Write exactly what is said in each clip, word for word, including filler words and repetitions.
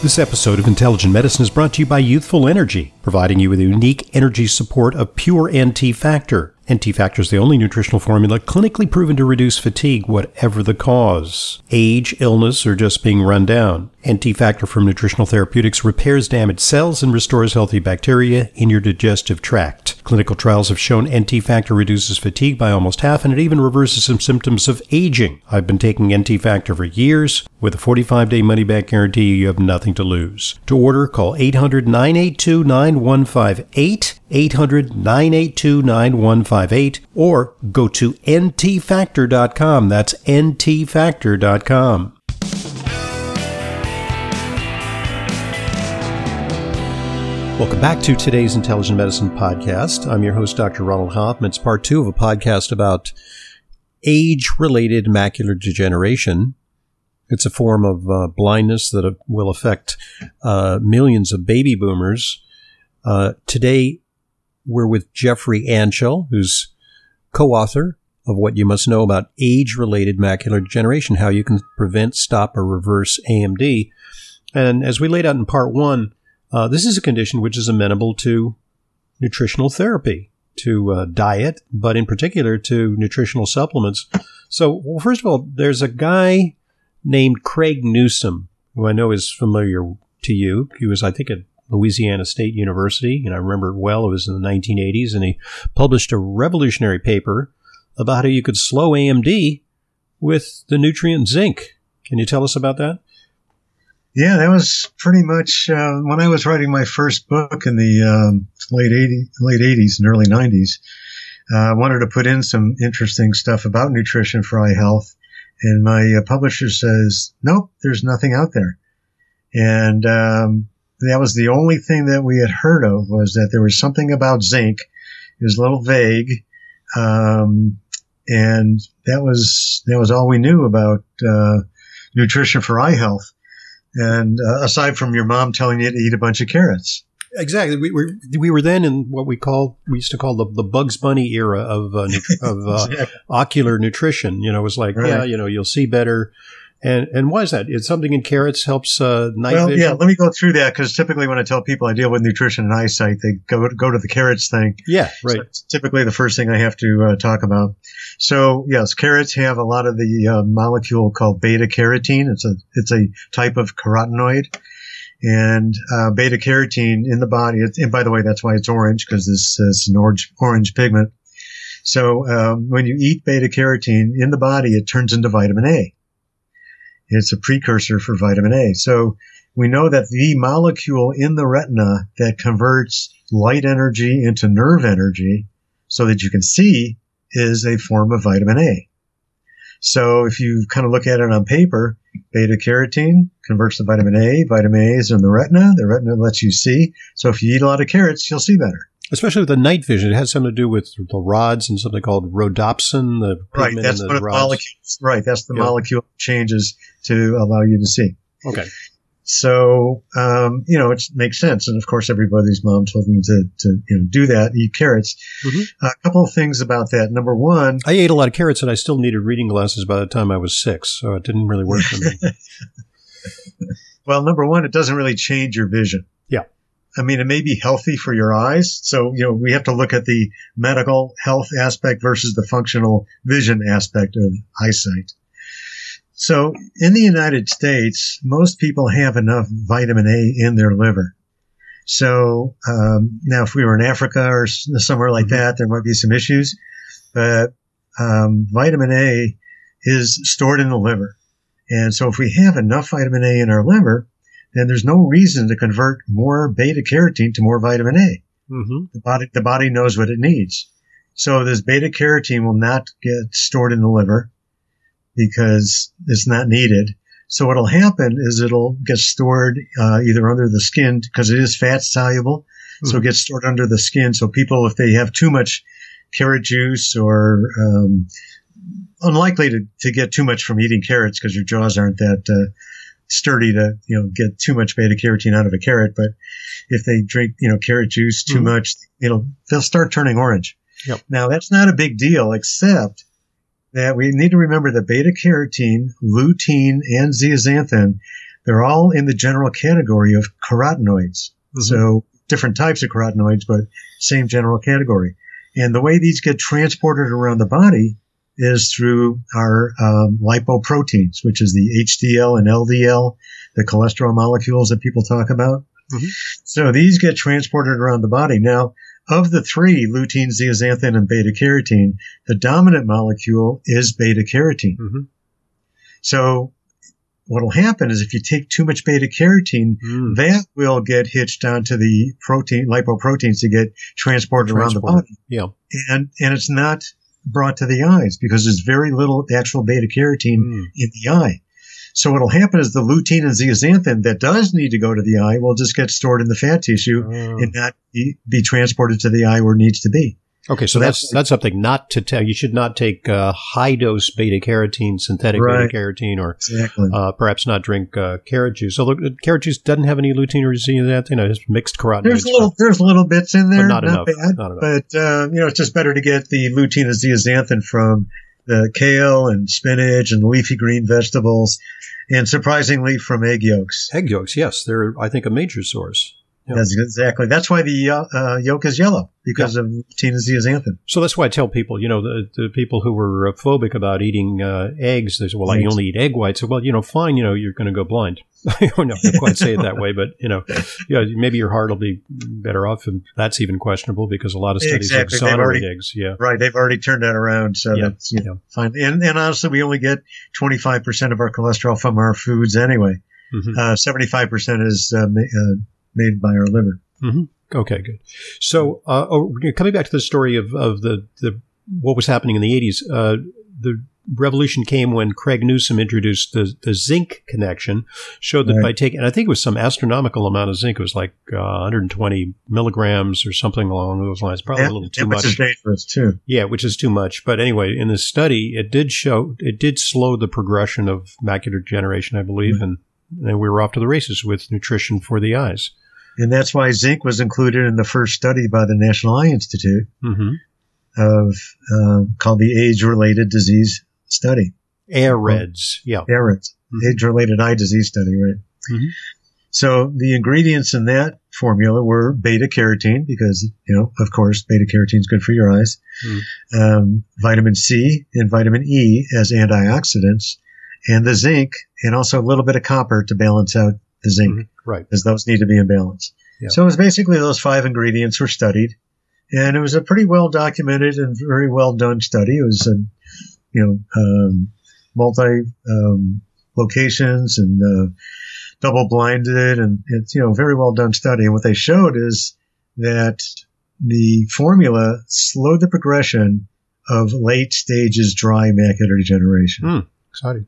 This episode of Intelligent Medicine is brought to you by Youthful Energy, providing you with a unique energy support of pure N T Factor. N T Factor is the only nutritional formula clinically proven to reduce fatigue, whatever the cause. Age, illness, or just being run down. N T Factor from Nutritional Therapeutics repairs damaged cells and restores healthy bacteria in your digestive tract. Clinical trials have shown N T Factor reduces fatigue by almost half, and it even reverses some symptoms of aging. I've been taking N T Factor for years. With a forty-five day money-back guarantee, you have nothing to lose. To order, call eight hundred, nine eight two, nine one five eight, eight hundred, nine eight two, nine one five eight, or go to N T factor dot com. That's N T factor dot com. Welcome back to today's Intelligent Medicine podcast. I'm your host, Doctor Ronald Hoffman. It's part two of a podcast about age-related macular degeneration. It's a form of uh, blindness that will affect uh, millions of baby boomers. Uh, today, we're with Jeffrey Anchel, who's co-author of What You Must Know About Age-Related Macular Degeneration, How You Can Prevent, Stop, or Reverse A M D. And as we laid out in part one, Uh, this is a condition which is amenable to nutritional therapy, to uh, diet, but in particular to nutritional supplements. So, well, first of all, there's a guy named Craig Newsom, who I know is familiar to you. He was, I think, at Louisiana State University, and I remember it well. It was in the nineteen eighties, and he published a revolutionary paper about how you could slow A M D with the nutrient zinc. Can you tell us about that? Yeah, that was pretty much uh, when I was writing my first book in the um, late eighties, late eighties and early nineties. Uh, I wanted to put in some interesting stuff about nutrition for eye health, and my uh, publisher says, "Nope, there's nothing out there." And um, that was the only thing that we had heard of, was that there was something about zinc. It was a little vague, um, and that was that was all we knew about uh, nutrition for eye health. And uh, aside from your mom telling you to eat a bunch of carrots. Exactly. We were we were then in what we call we used to call the, the Bugs Bunny era of uh, of uh, exactly. ocular nutrition. You know, it was like, right. yeah, you know, you'll see better. And and why is that? It's something in carrots helps uh, night well, vision? Yeah, let me go through that, because typically when I tell people I deal with nutrition and eyesight, they go go to the carrots thing. Yeah, right. So it's typically the first thing I have to uh, talk about. So yes, carrots have a lot of the uh, molecule called beta carotene. It's a it's a type of carotenoid, and uh, beta carotene in the body. And by the way, that's why it's orange, because this is an orange orange pigment. So um, when you eat beta carotene in the body, it turns into vitamin A. It's a precursor for vitamin A. So we know that the molecule in the retina that converts light energy into nerve energy so that you can see is a form of vitamin A. So if you kind of look at it on paper, beta carotene converts to vitamin A. Vitamin A is in the retina. The retina lets you see. So if you eat a lot of carrots, you'll see better. Especially with the night vision, it has something to do with the rods and something called rhodopsin. The right, that's in one the of the rods. molecules. Right, that's the yeah. molecule changes to allow you to see. Okay. So, um, you know, it makes sense. And of course, everybody's mom told them to, to you know, do that, eat carrots. Mm-hmm. A couple of things about that. Number one, I ate a lot of carrots, and I still needed reading glasses by the time I was six, so it didn't really work for me. Well, number one, it doesn't really change your vision. Yeah. I mean, it may be healthy for your eyes. So, you know, we have to look at the medical health aspect versus the functional vision aspect of eyesight. So in the United States, most people have enough vitamin A in their liver. So um, now if we were in Africa or somewhere like that, there might be some issues. But um, vitamin A is stored in the liver. And so if we have enough vitamin A in our liver, then there's no reason to convert more beta carotene to more vitamin A. Mm-hmm. The body, the body knows what it needs. So this beta carotene will not get stored in the liver because it's not needed. So what'll happen is it'll get stored uh, either under the skin, because it is fat soluble. Mm-hmm. So it gets stored under the skin. So people, if they have too much carrot juice, or um, unlikely to, to get too much from eating carrots, because your jaws aren't that uh, sturdy to, you know, get too much beta carotene out of a carrot. But if they drink, you know, carrot juice too mm-hmm. much, it'll they'll start turning orange. Yep. Now that's not a big deal, except that we need to remember that beta carotene, lutein, and zeaxanthin they're all in the general category of carotenoids. Mm-hmm. So different types of carotenoids, but same general category. And the way these get transported around the body is through our um, lipoproteins, which is the H D L and L D L, the cholesterol molecules that people talk about. Mm-hmm. So these get transported around the body. Now, of the three, lutein, zeaxanthin, and beta-carotene, the dominant molecule is beta-carotene. Mm-hmm. So what will happen is if you take too much beta-carotene, mm. that will get hitched onto the protein, lipoproteins to get transported, transported around the body. Yeah. And, and it's not brought to the eyes because there's very little actual beta-carotene mm. in the eye. So what will happen is the lutein and zeaxanthin that does need to go to the eye will just get stored in the fat tissue oh. and not be, be transported to the eye where it needs to be. Okay, so, so that's, that's that's something not to tell. You should not take uh, high-dose beta-carotene, synthetic right. beta-carotene, or exactly. uh, perhaps not drink uh, carrot juice. So look, carrot juice doesn't have any lutein or zeaxanthin. It's mixed carotenoids. There's little, there's little bits in there, but not, not enough. Bad, not enough. But uh, you know, it's just better to get the lutein and zeaxanthin from the kale and spinach and leafy green vegetables, and surprisingly from egg yolks. Egg yolks, yes, they're I think a major source. Yeah. That's exactly. That's why the uh, yolk is yellow, because yeah. of lutein and zeaxanthin. So that's why I tell people, you know, the, the people who were phobic about eating uh, eggs, they say, well, eggs. I only eat egg whites. So, well, you know, fine, you know, you're going to go blind. I don't know, I quite say it that way, but, you know, yeah, maybe your heart will be better off, and that's even questionable because a lot of studies exactly. exonerate already, eggs. Yeah. Right. They've already turned that around. So yeah. that's, you know, yeah. fine. And, and honestly, we only get twenty-five percent of our cholesterol from our foods anyway. Mm-hmm. Uh, seventy-five percent is uh, ma- uh, made by our liver. Mm-hmm. Okay, good. So, uh, oh, coming back to the story of, of the, the what was happening in the eighties, uh, the revolution came when Craig Newsom introduced the, the zinc connection, showed that right. by taking, and I think it was some astronomical amount of zinc, it was like uh, one hundred twenty milligrams or something along those lines, probably yeah, a little too yeah, much. Which is dangerous too. Yeah, which is too much. But anyway, in this study, it did show, it did slow the progression of macular degeneration, I believe, mm-hmm. and, and we were off to the races with nutrition for the eyes. And that's why zinc was included in the first study by the National Eye Institute mm-hmm. of uh, called the Age-Related Disease Study. AREDS, yeah. AREDS, mm-hmm. Age-Related Eye Disease Study, right? Mm-hmm. So the ingredients in that formula were beta-carotene, because, you know, of course, beta-carotene is good for your eyes, mm-hmm. um, vitamin C and vitamin E as antioxidants, and the zinc, and also a little bit of copper to balance out the zinc. Mm-hmm. Right. Because those need to be in balance. Yeah. So it was basically those five ingredients were studied, and it was a pretty well documented and very well done study. It was, a, you know, um, multi um, locations and uh, double blinded, and it's, you know, very well done study. And what they showed is that the formula slowed the progression of late stages dry macular degeneration. Mm, exciting.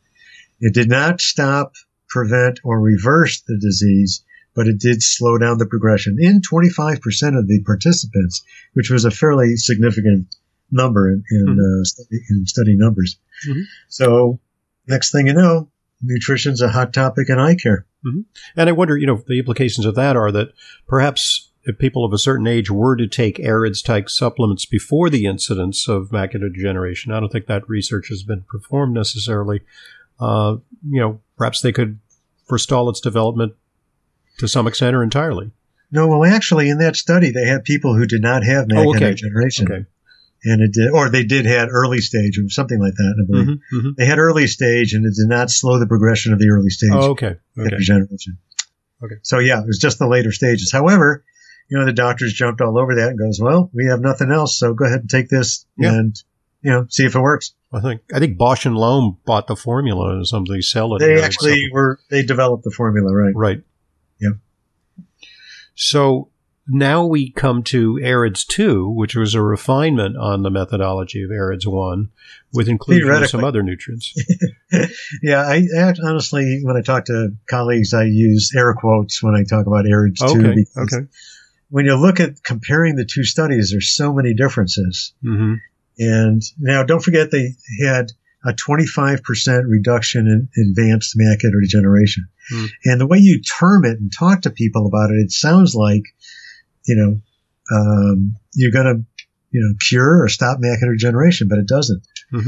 It did not stop, prevent, or reverse the disease, but it did slow down the progression in twenty-five percent of the participants, which was a fairly significant number in, in, mm-hmm. uh, study, in study numbers. Mm-hmm. So next thing you know, nutrition's a hot topic in eye care. Mm-hmm. And I wonder, you know, the implications of that are that perhaps if people of a certain age were to take AREDS-type supplements before the incidence of macular degeneration, I don't think that research has been performed necessarily. Uh, you know, perhaps they could forestall its development to some extent or entirely. No, well, actually, in that study, they had people who did not have macular oh, okay. degeneration. Okay. And it did, or they did had early stage or something like that, I believe. Mm-hmm, mm-hmm. They had early stage, and it did not slow the progression of the early stage oh, okay. Okay. degeneration. Okay. So, yeah, it was just the later stages. However, you know, the doctors jumped all over that and goes, well, we have nothing else, so go ahead and take this yeah. and, you know, see if it works. I think I think Bausch and Lomb bought the formula and something sell it. They actually something. were they developed the formula, right? Right. Yeah. So now we come to AREDS two, which was a refinement on the methodology of AREDS one, with inclusion of some other nutrients. yeah, I, I honestly, when I talk to colleagues, I use air quotes when I talk about AREDS two. Okay. Because okay. when you look at comparing the two studies, there's so many differences. Mm-hmm. And now, don't forget they had a twenty-five percent reduction in advanced macular degeneration. Mm. And the way you term it and talk to people about it, it sounds like, you know, um, you're going to, you know, cure or stop macular degeneration, but it doesn't. Mm-hmm.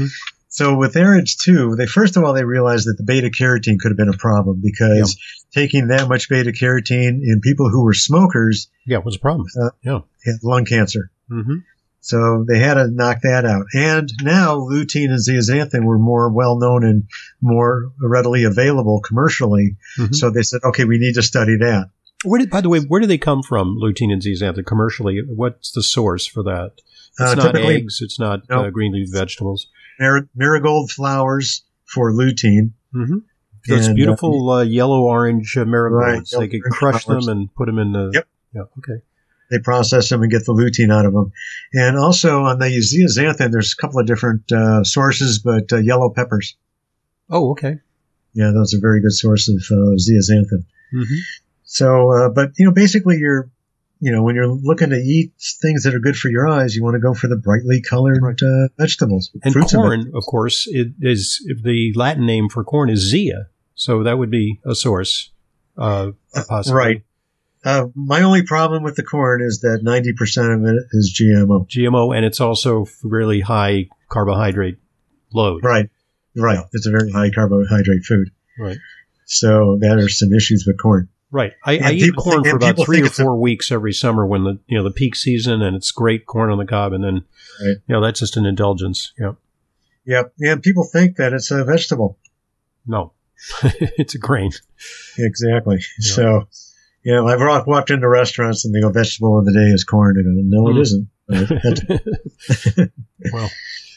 So with AREDS two, they first of all, they realized that the beta-carotene could have been a problem because yeah. taking that much beta-carotene in people who were smokers yeah, it was a problem. Uh, yeah. had lung cancer. Mm-hmm. So they had to knock that out. And now lutein and zeaxanthin were more well-known and more readily available commercially. Mm-hmm. So they said, okay, we need to study that. Where did, by the way, where do they come from, lutein and zeaxanthin, commercially? What's the source for that? It's uh, not eggs. It's not no, uh, green leaf vegetables. Mar- marigold flowers for lutein. Mm-hmm. Those and, beautiful uh, uh, yellow-orange uh, marigolds. Right, they could crush flowers. them and put them in the... Yep. Yeah, okay. They process them and get the lutein out of them. And also on the zeaxanthin, there's a couple of different uh, sources, but uh, yellow peppers. Oh, okay. Yeah, those are a very good source of uh, zeaxanthin. Mm-hmm. So, uh, but, you know, basically you're, you know, when you're looking to eat things that are good for your eyes, you want to go for the brightly colored right. uh, vegetables. And corn, of, of course, it is the Latin name for corn is zea. So that would be a source, uh, possibly. Right. Uh, my only problem with the corn is that ninety percent of it is G M O. G M O, and it's also really high carbohydrate load. Right. Right. Yeah. It's a very high carbohydrate food. Right. So there are some issues with corn. Right. I, I eat corn think, for about three or four a, weeks every summer when the, you know, the peak season, and it's great corn on the cob. And then, right. you know, that's just an indulgence. Yeah. Yep. Yeah, and people think that it's a vegetable. No, it's a grain. Exactly. Yeah. So, you know, I've walked into restaurants and they go, vegetable of the day is corn. I go, no, mm. it isn't. Well,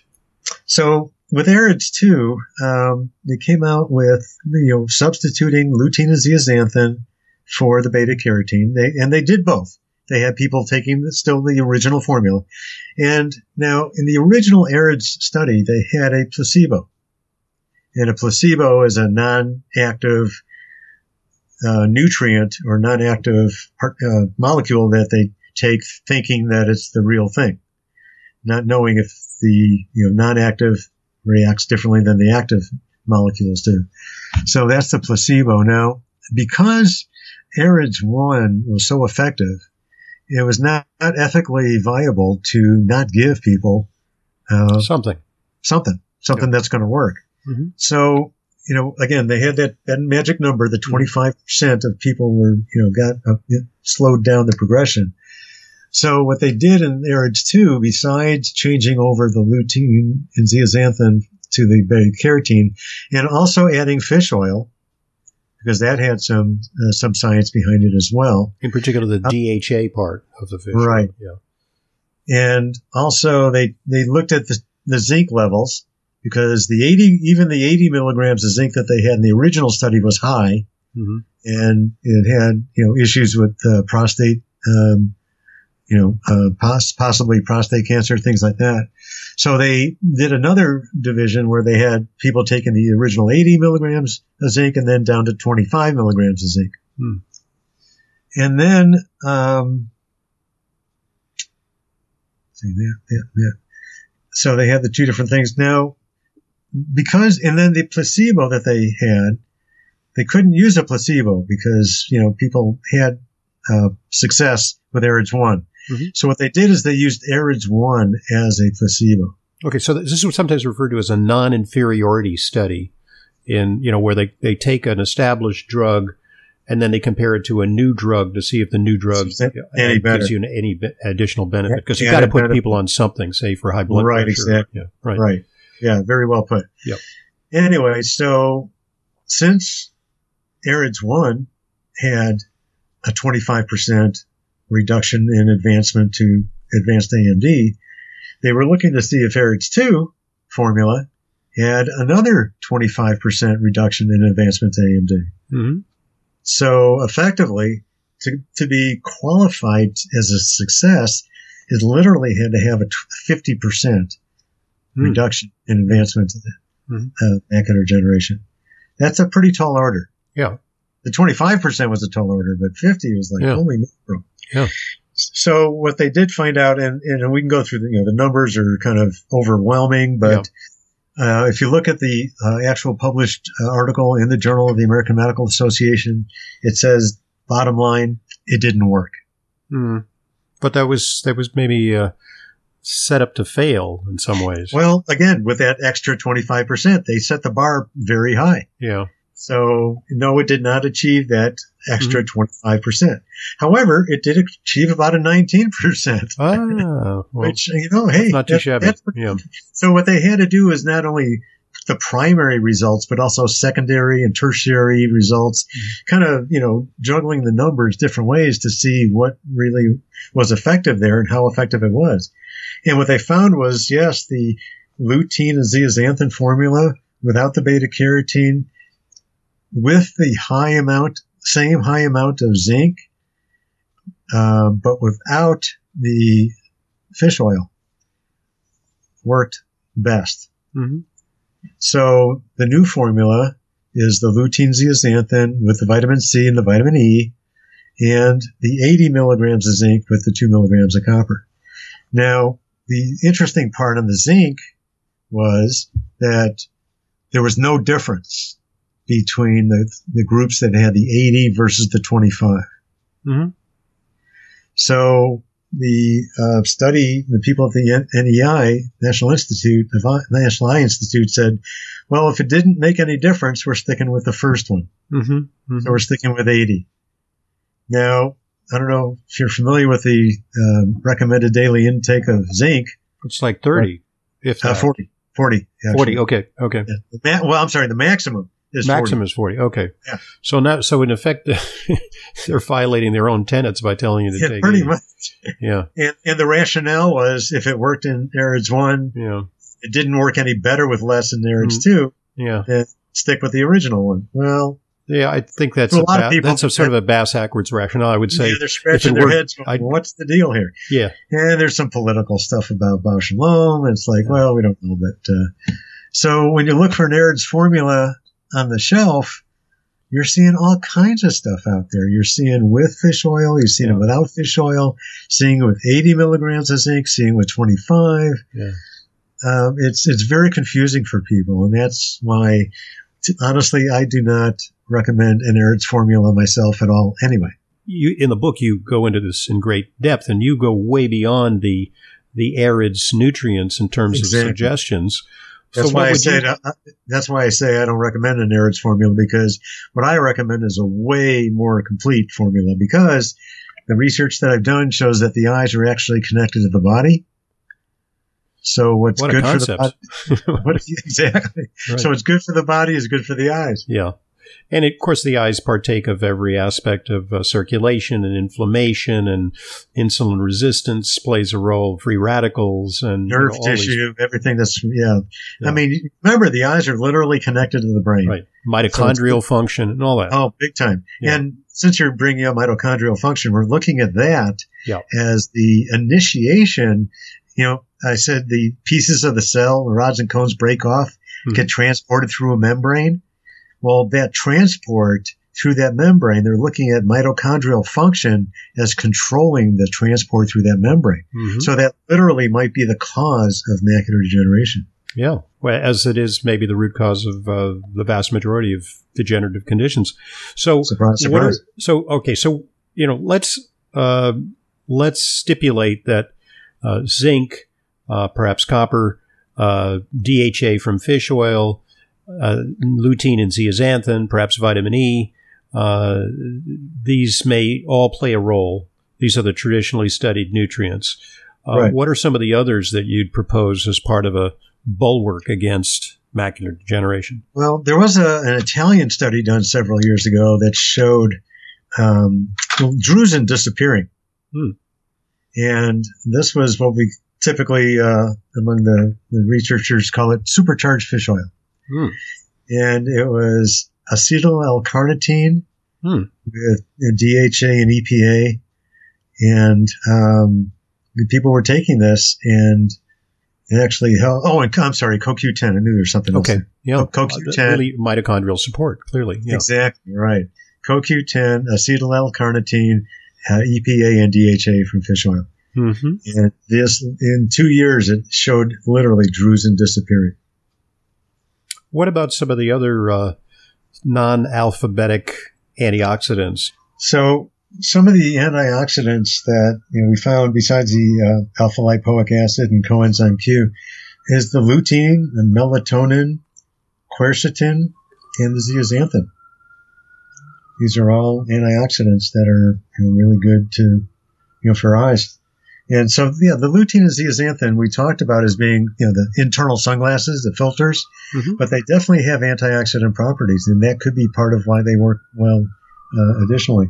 so with AREDS two, um, they came out with, you know, substituting lutein and zeaxanthin for the beta-carotene. They, and they did both. They had people taking the, still the original formula. And now in the original AREDS study, they had a placebo. And a placebo is a non-active uh, nutrient or non-active part, uh, molecule that they take thinking that it's the real thing, not knowing if the you know non-active reacts differently than the active molecules do. So that's the placebo. Now, because AREDS one was so effective, it was not, not ethically viable to not give people uh, something, something, something yeah. that's going to work. Mm-hmm. So, you know, again, they had that, that magic number that twenty-five percent of people were, you know, got uh, slowed down the progression. So what they did in AREDS two, besides changing over the lutein and zeaxanthin to the beta-carotene, and also adding fish oil, because that had some uh, some science behind it as well. In particular, the uh, D H A part of the fish right. oil. Yeah. And also they, they looked at the, the zinc levels, because the eighty, even the eighty milligrams of zinc that they had in the original study was high, mm-hmm. and it had, you know, issues with uh, prostate, um, you know, uh, poss- possibly prostate cancer, things like that. So they did another division where they had people taking the original eighty milligrams of zinc and then down to twenty-five milligrams of zinc. Hmm. And then, um, see that, that, that. So they had the two different things. Now, because, and then the placebo that they had, they couldn't use a placebo because, you know, people had uh, success with AREDS one. Mm-hmm. So what they did is they used AREDS one as a placebo. Okay, so this is sometimes referred to as a non-inferiority study, in you know where they, they take an established drug and then they compare it to a new drug to see if the new drug any gives you any additional benefit, because you've got to put benefit. people on something, say for high blood right, pressure. Exactly. Yeah, right, right. Yeah, very well put. Yep. Anyway, so since AREDS one had a twenty-five percent reduction in advancement to advanced A M D, they were looking to see if AREDS two formula had another twenty-five percent reduction in advancement to A M D. Mm-hmm. So effectively, to, to be qualified as a success, it literally had to have a fifty percent mm. reduction in advancement to the mm-hmm. uh, macular degeneration. That's a pretty tall order. Yeah. The twenty-five percent was a tall order, but fifty was like, yeah. holy mackerel. Yeah. So what they did find out, and, and we can go through the, you know, the numbers are kind of overwhelming, but yeah. uh, if you look at the uh, actual published uh, article in the Journal of the American Medical Association, it says, bottom line, it didn't work. Mm. But that was, that was maybe uh, set up to fail in some ways. Well, again, with that extra twenty-five percent, they set the bar very high. Yeah. So, no, it did not achieve that extra mm-hmm. twenty-five percent. However, it did achieve about a nineteen percent. Ah, well, which, you know, hey. Not too that, shabby. That's, yeah. So what they had to do is not only the primary results, but also secondary and tertiary results, mm-hmm. kind of, you know, juggling the numbers different ways to see what really was effective there and how effective it was. And what they found was, yes, the lutein and zeaxanthin formula without the beta carotene, with the high amount, same high amount of zinc, uh, but without the fish oil, worked best. Mm-hmm. So the new formula is the lutein zeaxanthin with the vitamin C and the vitamin E, and the eighty milligrams of zinc with the two milligrams of copper. Now, the interesting part on the zinc was that there was no difference between the, the groups that had the eighty versus the twenty-five. Mm-hmm. So the uh, study, the people at the N E I, National Institute, the National Eye Institute said, well, if it didn't make any difference, we're sticking with the first one. Mm-hmm. Mm-hmm. So we're sticking with eighty. Now, I don't know if you're familiar with the uh, recommended daily intake of zinc. It's like thirty, or, if uh, forty. forty. Actually. forty, okay, okay. Yeah. Ma- well, I'm sorry, the maximum. Is Maximum forty. is forty. Okay. Yeah. So now, so in effect, they're violating their own tenets by telling you to yeah, take pretty eighty. much. Yeah. And, and the rationale was if it worked in ARIDS one, yeah, it didn't work any better with less in ARIDS mm-hmm. two. Yeah. Then stick with the original one. Well. Yeah, I think that's a, a, lot ba- of people, that's a sort of a bass-backwards rationale. I would say. Yeah, they're scratching their worked, heads. Going, I'd, what's the deal here? Yeah. And there's some political stuff about Bausch and Lomb. And it's like, yeah. well, we don't know. But uh, so when you look for an ARIDS formula on the shelf, you're seeing all kinds of stuff out there. You're seeing with fish oil, you're seeing yeah. it without fish oil, seeing it with eighty milligrams of zinc, seeing it with twenty-five. Yeah. Um, it's it's very confusing for people, and that's why, t- honestly, I do not recommend an ARIDS formula myself at all. Anyway, you in the book you go into this in great depth, and you go way beyond the the ARIDS nutrients in terms exactly. of suggestions. That's so why I say you... uh, that's why I say I don't recommend an ARIDS formula, because what I recommend is a way more complete formula, because the research that I've done shows that the eyes are actually connected to the body. So what's what good a for the body, what, exactly. Right. So what's good for the body is good for the eyes. Yeah. And of course, the eyes partake of every aspect of uh, circulation and inflammation, and insulin resistance plays a role, free radicals and nerve you know, tissue, these, everything that's, yeah. yeah. I mean, remember, the eyes are literally connected to the brain. Right. Mitochondrial so function and all that. Oh, big time. Yeah. And since you're bringing up mitochondrial function, we're looking at that yeah. as the initiation. You know, I said the pieces of the cell, the rods and cones break off, mm-hmm. get transported through a membrane. Well, that transport through that membrane, they're looking at mitochondrial function as controlling the transport through that membrane. Mm-hmm. So that literally might be the cause of macular degeneration. Yeah, well, as it is maybe the root cause of uh, the vast majority of degenerative conditions. So, surprise, surprise. What are, so okay, so you know, let's uh, let's stipulate that uh, zinc, uh, perhaps copper, uh, D H A from fish oil, Uh, lutein and zeaxanthin, perhaps vitamin E. Uh, these may all play a role. These are the traditionally studied nutrients. Uh, right. What are some of the others that you'd propose as part of a bulwark against macular degeneration? Well, there was a, an Italian study done several years ago that showed um, drusen disappearing. Hmm. And this was what we typically, uh, among the, the researchers, call it supercharged fish oil. Hmm. And it was acetyl L-carnitine hmm. with D H A and E P A. And um, the people were taking this, and it actually helped. Oh, and I'm sorry, C O Q ten. I knew there was something else. Okay. Yeah. C O Q ten. Really mitochondrial support, clearly. Yeah. Exactly, right. C O Q ten, acetyl L-carnitine, uh, E P A, and D H A from fish oil. Mm-hmm. And this, in two years, it showed literally drusen disappearing. What about some of the other uh, non-alphabetic antioxidants? So some of the antioxidants that you know we found besides the uh, alpha lipoic acid and coenzyme Q is the lutein, the melatonin, quercetin, and the zeaxanthin. These are all antioxidants that are you know, really good to you know for eyes. And so, yeah, the lutein and zeaxanthin we talked about as being, you know, the internal sunglasses, the filters, mm-hmm. but they definitely have antioxidant properties, and that could be part of why they work well uh, additionally.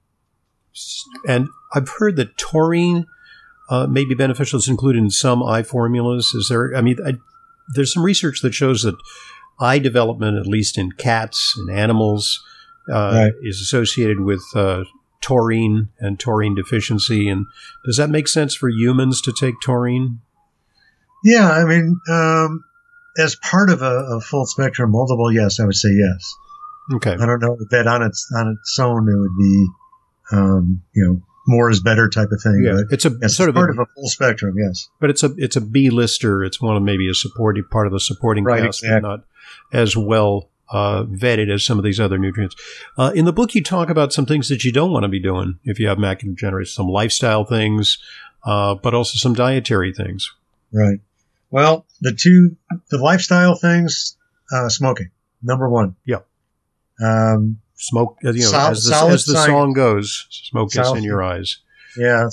And I've heard that taurine uh, may be beneficial. It's included in some eye formulas. Is there, I mean, I, there's some research that shows that eye development, at least in cats and animals, uh, right. is associated with uh taurine and taurine deficiency. And does that make sense for humans to take taurine? Yeah, I mean, um, as part of a, a full spectrum multiple, yes, I would say yes. Okay. I don't know that on its on its own it would be, um, you know, more is better type of thing. Yeah, but it's a yes, sort it's of part a, of a full spectrum, yes. But it's a it's a B-lister. It's one of maybe a supporting part of the supporting right, cast, exactly. but not as well Uh, vetted as some of these other nutrients. Uh, in the book, you talk about some things that you don't want to be doing if you have macular degeneration, some lifestyle things, uh, but also some dietary things. Right. Well, the two, the lifestyle things, uh, smoking, number one. Yeah. Um, Smoke, you know, sol- as the, as the song goes, smoke is solid, in your eyes. Yeah.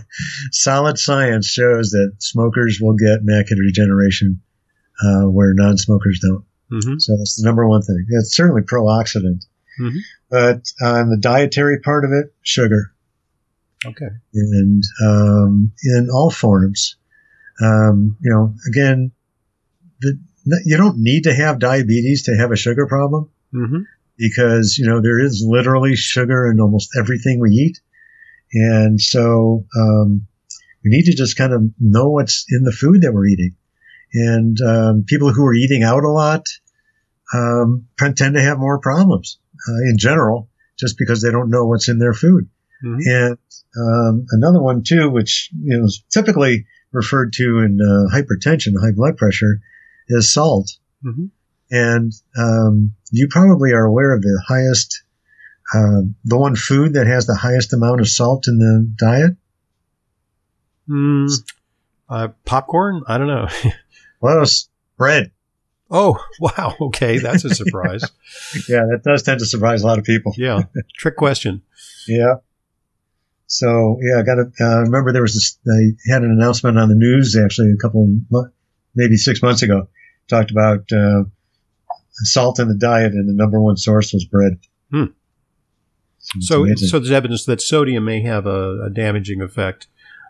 Solid science shows that smokers will get macular degeneration, uh, where non-smokers don't. Mm-hmm. So that's the number one thing. It's certainly pro-oxidant. Mm-hmm. But on the dietary part of it, sugar. Okay. And um, in all forms. Um, you know, again, the, you don't need to have diabetes to have a sugar problem. Mm-hmm. Because, you know, there is literally sugar in almost everything we eat. And so um, we need to just kind of know what's in the food that we're eating. And um, people who are eating out a lot um, tend to have more problems uh, in general, just because they don't know what's in their food. Mm-hmm. And um, another one too, which you know is typically referred to in uh, hypertension, high blood pressure, is salt. Mm-hmm. And um, you probably are aware of the highest, uh, the one food that has the highest amount of salt in the diet. Mm, uh, popcorn? I don't know. Close. Bread. Oh, wow. Okay. That's a surprise. Yeah, that does tend to surprise a lot of people. Yeah. Trick question. Yeah. So, yeah, I got to uh, remember there was this, they had an announcement on the news actually a couple, maybe six months ago, talked about uh, salt in the diet, and the number one source was bread. Hmm. So, so there's evidence that sodium may have a, a damaging effect.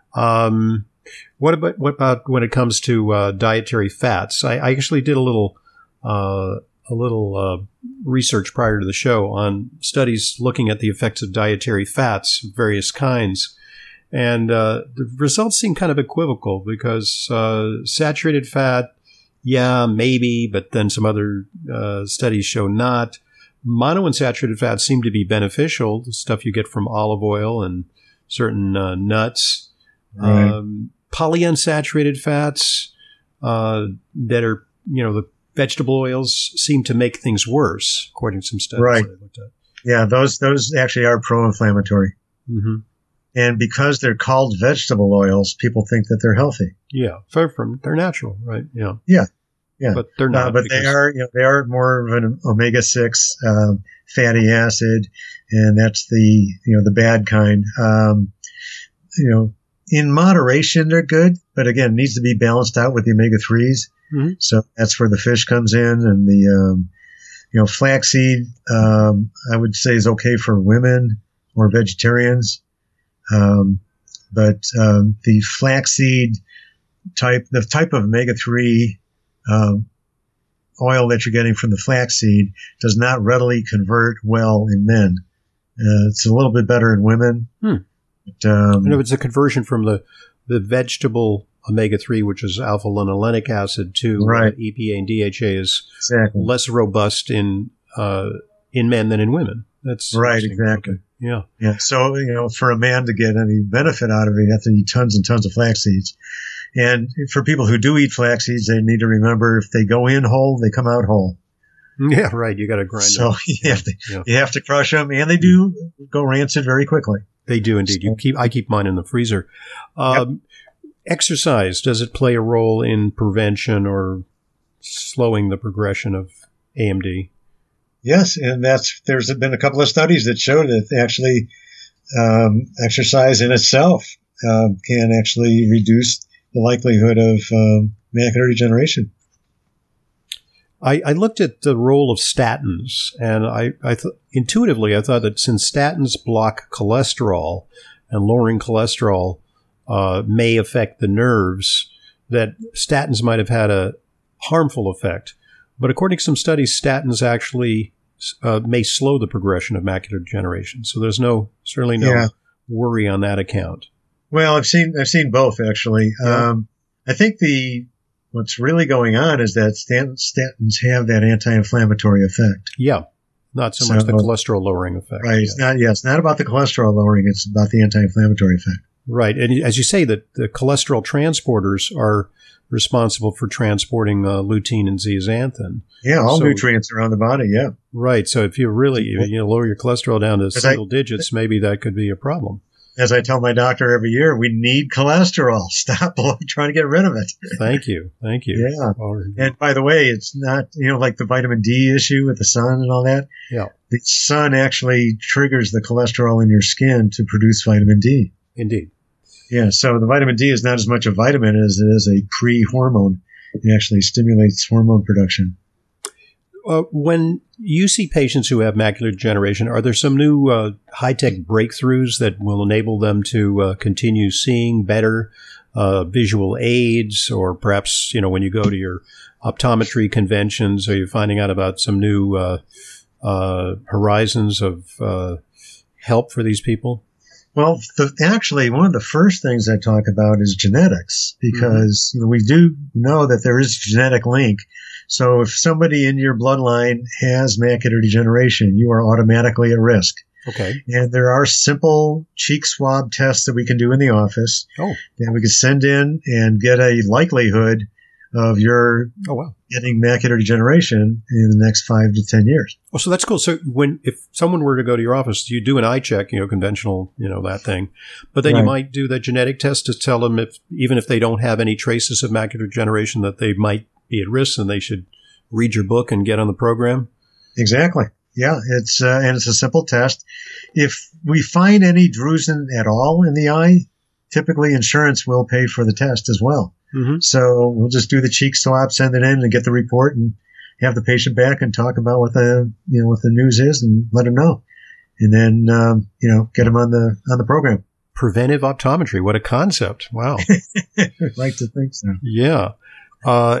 Um, What about what about when it comes to uh, dietary fats? I, I actually did a little uh, a little uh, research prior to the show on studies looking at the effects of dietary fats of various kinds, and uh, the results seem kind of equivocal because uh, saturated fat, yeah, maybe, but then some other uh, studies show not. Monounsaturated fats seem to be beneficial, the stuff you get from olive oil and certain uh, nuts. Right. Um, polyunsaturated fats uh, that are, you know, the vegetable oils seem to make things worse, according to some studies right. that I looked at. Yeah, those those actually are pro-inflammatory. Mm-hmm. And because they're called vegetable oils, people think that they're healthy. Yeah, far from they're natural, right? Yeah, yeah, yeah. But they're not. Uh, but they are, you know, they are more of an omega six um, fatty acid, and that's the you know the bad kind. Um, you know. In moderation, they're good, but again, it needs to be balanced out with the omega threes. Mm-hmm. So that's where the fish comes in, and the um, you know flaxseed. Um, I would say is okay for women or vegetarians, um, but um, the flaxseed type, the type of omega three um, oil that you're getting from the flaxseed, does not readily convert well in men. Uh, it's a little bit better in women. Hmm. But, um, I know it's a conversion from the, the vegetable omega three, which is alpha linolenic acid, to right. uh, E P A and D H A is exactly. less robust in uh, in men than in women. That's right, exactly. Yeah, yeah. So you know, for a man to get any benefit out of it, you have to eat tons and tons of flax seeds. And for people who do eat flax seeds, they need to remember if they go in whole, they come out whole. Yeah, right. You got to grind so them. So you have to yeah. you have to crush them, and they do go rancid very quickly. They do indeed. You keep I keep mine in the freezer. Um, yep. Exercise, does it play a role in prevention or slowing the progression of A M D? Yes, and that's there's been a couple of studies that show that actually um, exercise in itself uh, can actually reduce the likelihood of um, macular degeneration. I, I looked at the role of statins, and I, I th- intuitively I thought that since statins block cholesterol and lowering cholesterol uh, may affect the nerves, that statins might have had a harmful effect. But according to some studies, statins actually uh, may slow the progression of macular degeneration. So there's no certainly no yeah. worry on that account. Well, I've seen I've seen both actually. Yeah. Um, I think the what's really going on is that statins have that anti-inflammatory effect. Yeah, not so, so much the cholesterol lowering effect. Right. It's not. Yeah, it's not about the cholesterol lowering. It's about the anti-inflammatory effect. Right, and as you say, that the cholesterol transporters are responsible for transporting uh, lutein and zeaxanthin. Yeah, all so, nutrients around the body, yeah. Right, so if you really you know, lower your cholesterol down to single I, digits, maybe that could be a problem. As I tell my doctor every year, we need cholesterol. Stop trying to get rid of it. Thank you, thank you. Yeah, and by the way, it's not, you know, like the vitamin D issue with the sun and all that. Yeah. The sun actually triggers the cholesterol in your skin to produce vitamin D. Indeed. Yeah, so the vitamin D is not as much a vitamin as it is a pre-hormone. It actually stimulates hormone production. Uh, when you see patients who have macular degeneration, are there some new uh, high-tech breakthroughs that will enable them to uh, continue seeing better, uh, visual aids, or perhaps, you know, when you go to your optometry conventions, are you finding out about some new uh, uh, horizons of uh, help for these people? Well, the, actually, one of the first things I talk about is genetics, because mm-hmm. you know, we do know that there is a genetic link. So if somebody in your bloodline has macular degeneration, you are automatically at risk. Okay. And there are simple cheek swab tests that we can do in the office. Oh. That we can send in and get a likelihood of your oh, wow. getting macular degeneration in the next five to ten years. Oh, so that's cool. So when if someone were to go to your office, you do an eye check, you know, conventional, you know, that thing. But then right. you might do the genetic test to tell them if, even if they don't have any traces of macular degeneration, that they might be at risk and they should read your book and get on the program. Exactly. Yeah, it's uh, and it's a simple test. If we find any drusen at all in the eye, typically insurance will pay for the test as well. Mm-hmm. So we'll just do the cheek swab, send it in, and get the report, and have the patient back and talk about what the you know what the news is, and let them know, and then um, you know get them on the on the program. Preventive optometry, what a concept! Wow, I'd like to think so. Yeah, uh,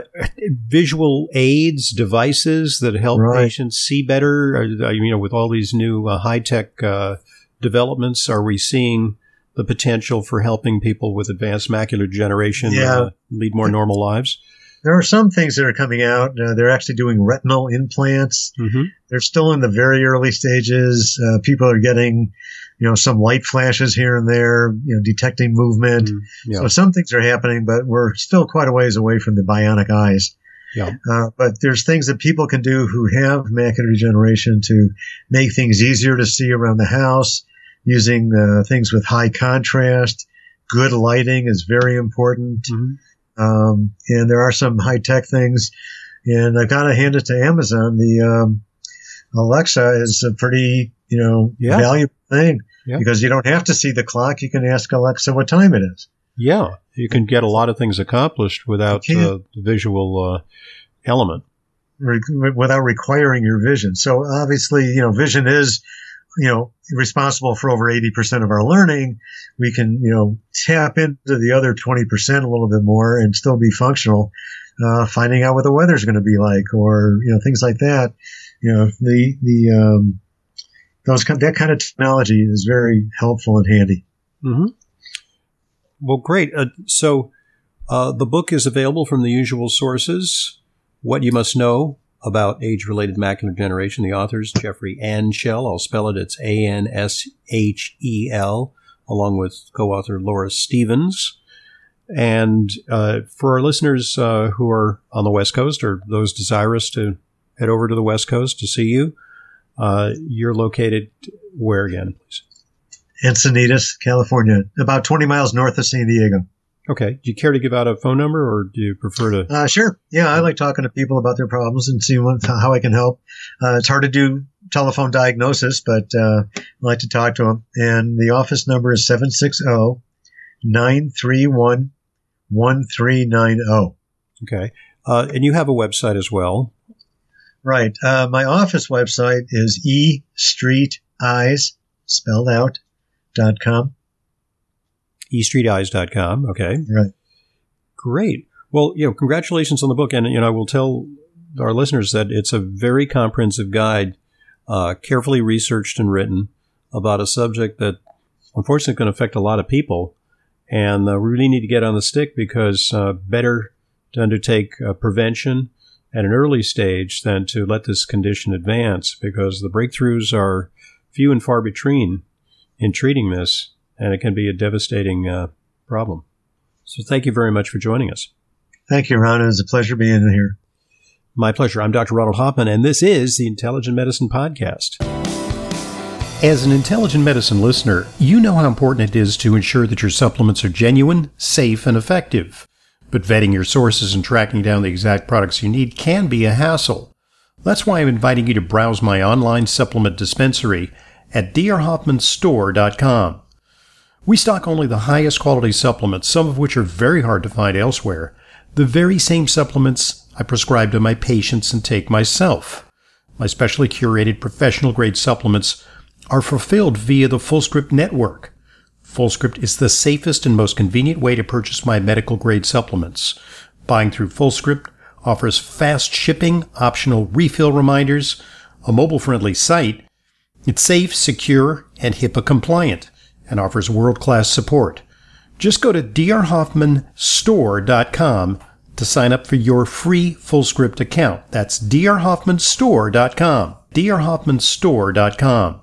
visual aids, devices that help right. patients see better. You know, with all these new uh, high tech uh, developments, are we seeing the potential for helping people with advanced macular degeneration yeah. uh, lead more normal lives? There are some things that are coming out. Uh, they're actually doing retinal implants. Mm-hmm. They're still in the very early stages. Uh, people are getting, you know, some light flashes here and there, you know, detecting movement. Mm, yeah. So some things are happening, but we're still quite a ways away from the bionic eyes. Yeah. Uh, but there's things that people can do who have macular degeneration to make things easier to see around the house, using uh, things with high contrast. Good lighting is very important. Mm-hmm. Um, and there are some high-tech things. And I've got to hand it to Amazon. The um, Alexa is a pretty, you know, yeah. valuable thing yeah. because you don't have to see the clock. You can ask Alexa what time it is. Yeah, you can get a lot of things accomplished without uh, the visual uh, element. Re- without requiring your vision. So obviously, you know, vision is, you know, responsible for over eighty percent of our learning. We can, you know, tap into the other twenty percent a little bit more and still be functional, uh, finding out what the weather's going to be like, or, you know, things like that. You know, the, the, um, those, that kind of technology is very helpful and handy. Mm-hmm. Well, great. Uh, so, uh, the book is available from the usual sources. What You Must Know About Age-Related Macular Degeneration. The authors, Jeffrey Anshel. I'll spell it. It's A N S H E L, along with co-author Laura Stevens. And uh, for our listeners uh, who are on the West Coast or those desirous to head over to the West Coast to see you, uh, you're located where again, please? Encinitas, California, about twenty miles north of San Diego. Okay. Do you care to give out a phone number, or do you prefer to? Uh, sure. Yeah, I like talking to people about their problems and seeing what, how I can help. Uh, it's hard to do telephone diagnosis, but uh, I like to talk to them. And the office number is seven six zero, nine three one, one three nine zero. Okay. Uh, and you have a website as well. Right. Uh, my office website is e street eyes, spelled out, dot com. e street eyes dot com. Okay. Right. Great. Well, you know, congratulations on the book. And, you know, I will tell our listeners that it's a very comprehensive guide, uh, carefully researched and written about a subject that unfortunately is going to affect a lot of people. And uh, we really need to get on the stick, because uh, better to undertake uh, prevention at an early stage than to let this condition advance, because the breakthroughs are few and far between in treating this, and it can be a devastating uh, problem. So thank you very much for joining us. Thank you, Ron. It was a pleasure being here. My pleasure. I'm Doctor Ronald Hoffman, and this is the Intelligent Medicine Podcast. As an Intelligent Medicine listener, you know how important it is to ensure that your supplements are genuine, safe, and effective. But vetting your sources and tracking down the exact products you need can be a hassle. That's why I'm inviting you to browse my online supplement dispensary at d r hoffman store dot com. We stock only the highest quality supplements, some of which are very hard to find elsewhere, the very same supplements I prescribe to my patients and take myself. My specially curated professional-grade supplements are fulfilled via the FullScript network. FullScript is the safest and most convenient way to purchase my medical-grade supplements. Buying through FullScript offers fast shipping, optional refill reminders, a mobile-friendly site. It's safe, secure, and HIPAA compliant, and offers world-class support. Just go to d r hoffman store dot com to sign up for your free FullScript account. That's d r hoffman store dot com. d r hoffman store dot com.